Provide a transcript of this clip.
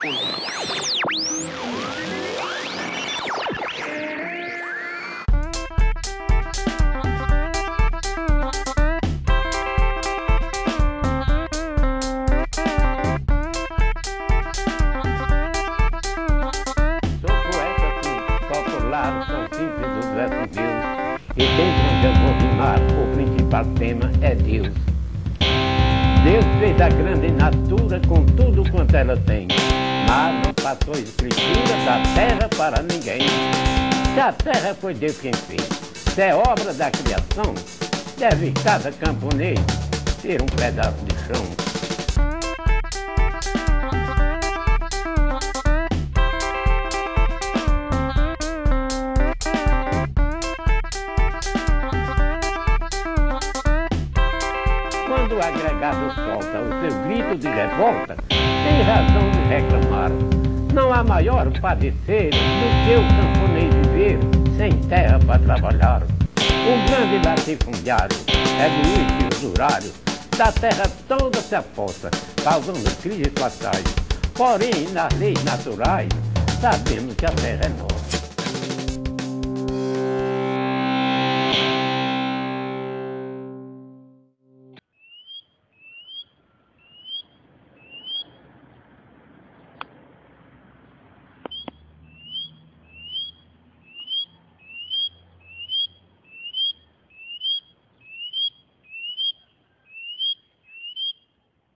São simples os versos meus, e dentro onde eu vou rimar, o principal tema é Deus. Deus fez a grande natura com tudo quanto ela tem, mas não passou escritura da terra para ninguém. Se a terra foi Deus quem fez, se é obra da criação, deve cada camponês ter um pedaço de chão. Quando o agregado solta o seu grito de revolta, tem razão de reclamar. Não há maior padecer do que o camponês viver sem terra para trabalhar. O grande latifundiário é do e usurário, da terra toda se aposta, causando crises fatais. Porém, nas leis naturais, sabemos que a terra é nossa.